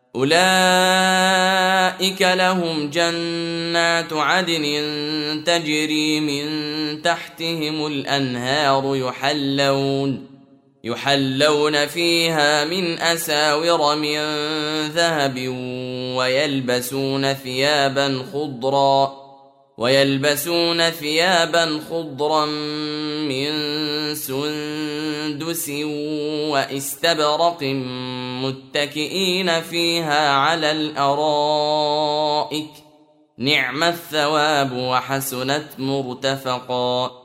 أولئك لهم جنات عدن تجري من تحتهم الأنهار يحلون فيها من أساور من ذهب ويلبسون ثيابا خضرا من سندس واستبرق متكئين فيها على الأرائك نعم الثواب وحسنت مرتفقا.